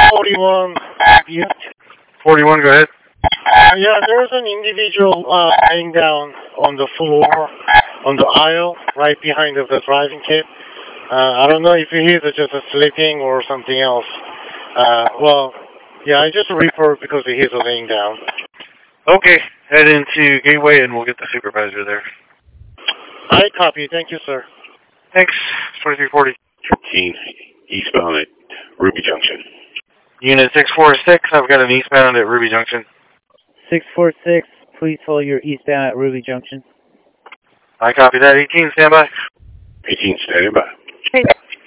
41. Yeah, 41, go ahead. yeah, there's an individual lying down on the floor, on the aisle, right behind the driving kit. I don't know if he's just sleeping or something else. Well, yeah, I just report because he's laying down. Okay, head into Gateway and we'll get the supervisor there. I copy. Thank you, sir. Thanks, 2340. 13, eastbound at Ruby Junction. Unit 646, I've got an eastbound at Ruby Junction. 646, please hold your eastbound at Ruby Junction. I copy that. 18, stand by. 18, standing by. Hey,